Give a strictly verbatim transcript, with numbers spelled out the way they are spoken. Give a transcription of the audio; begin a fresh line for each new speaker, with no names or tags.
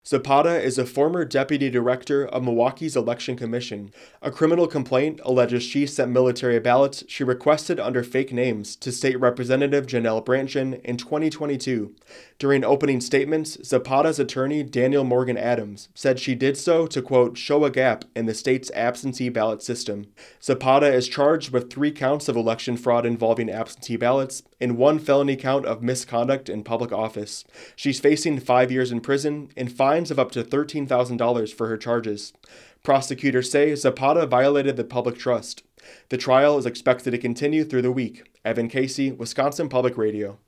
Zapata is a former deputy director of Milwaukee's Election Commission. A criminal complaint alleges she sent military ballots she requested under fake names to State Representative Janelle Brandtjen in twenty twenty-two. During opening statements, Zapata's attorney, Daniel Morgan Adams, said she did so to, quote, show a gap in the state's absentee ballot system. Zapata is charged with three counts of election fraud involving absentee ballots and one felony count of misconduct in public office. She's facing five years in prison and fines of up to thirteen thousand dollars for her charges. Prosecutors say Zapata violated the public trust. The trial is expected to continue through the week. Evan Casey, Wisconsin Public Radio.